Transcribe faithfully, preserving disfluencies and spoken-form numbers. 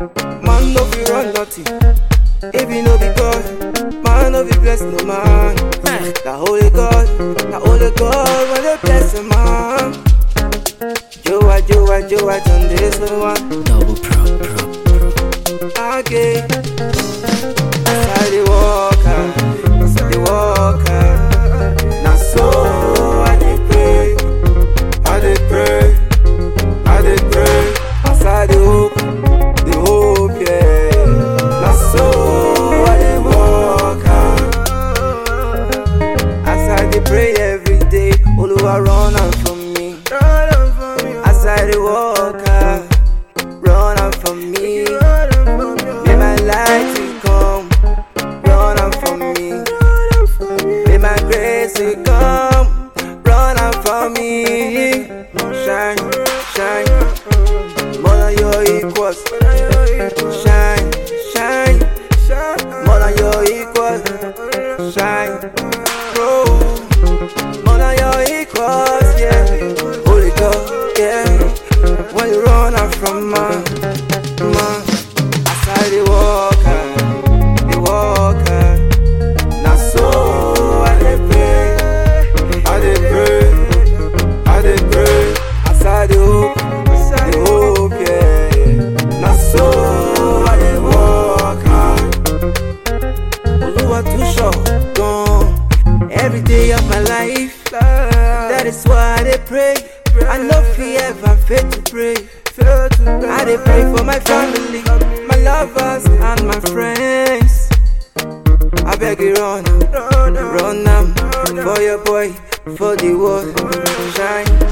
Man no be run nothing. If you no be God, man no be bless no man. The holy God, the holy God when they bless a man. Joa, Joa, Joa, done this one. Double pro, pro, pro. Again, I the walker, the walker. Now so I did pray, I did pray, I did pray. Outside the hope, the hope, yeah. Now so I did walker. Outside the pray every day, all over run out from me. Outside the walker, run out from me. May my light will come, run out from me. May my grace will come, run out from me. Shine, shine, more than your equals. Shine, shine, more than your equals. Shine, grow, more than your equals, yeah. Holy God, yeah. When you run out from man, man. Aside the walker, the walker. Now so I dey pray, I dey pray, I dey pray. Aside the hope, the hope, yeah. Now so I dey walk. Oluwa too short, gone. Every day of my life, that is why I dey pray. I no fear ever fail to pray. I dey pray for my family, my lovers and my friends. I beg you run, run am for your boy, for the world. Shine.